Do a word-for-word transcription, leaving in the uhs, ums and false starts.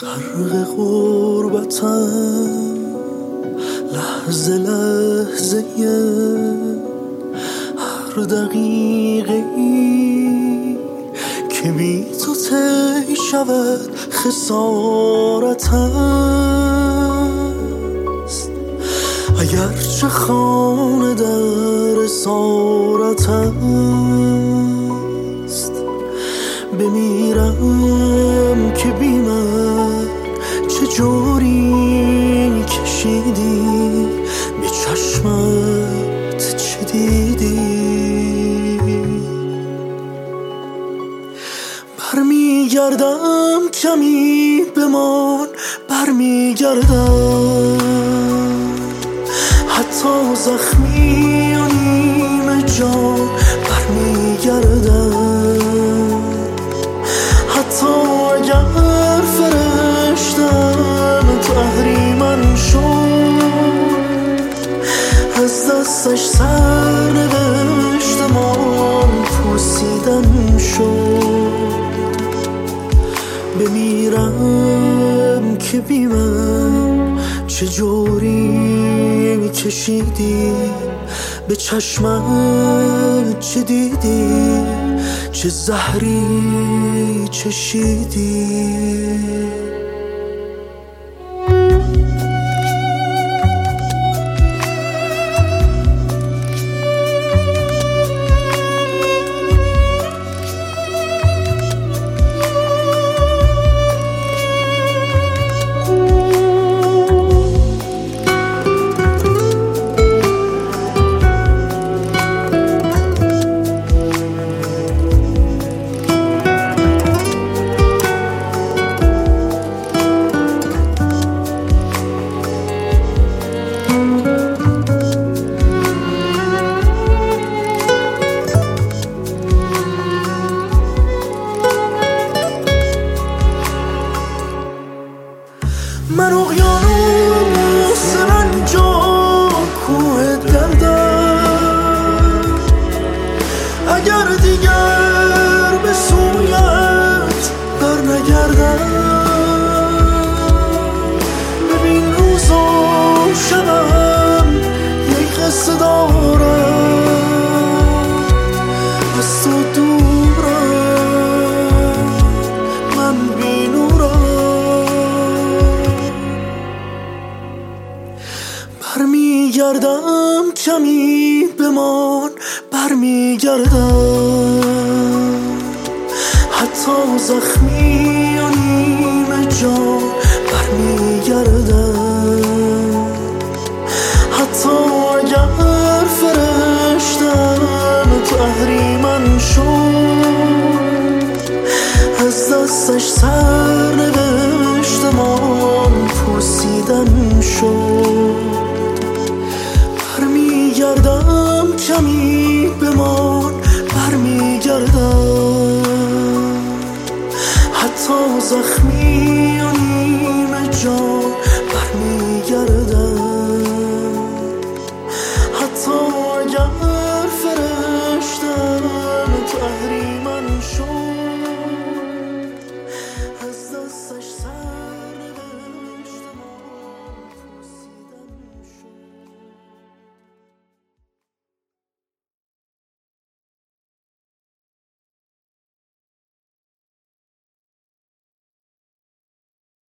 غرق غربتم لحظه لحظه هر دقیقه ای که بی تو طی شود خسارت است. اگرچه خانه در اسارت است، بمیرم که بی من چه جوری کشیدی، به چشمت چه دیدی. برمیگردم کمی بمان، برمیگردم حتی زخمی و نیمه جان، برمیگردم حتی اگر فرشتم تو اهریمن شد، از دستش سر نوشتمان پوسیدن شد. بمیرم که بی من چه جوری کشیدی، به چشمت چه دیدی، چه زهری چشیدی. من اقیانوس رنج و کوه دردم، اگر دیگر به سویت بر نگردم. ببین روز و شبم یک قصه دارم، از تو دورم من بی نورم. برمیگردم کمی بمان، برمیگردم حتی زخمی و نیمه جان، برمیگردم حتی اگر فرشتم تو اهریمن شد، از دستش سر نوشتمان پوسیدن شد. برمیگردم کمی بمان، برمیگردم حتی زخمی و نیمه جان،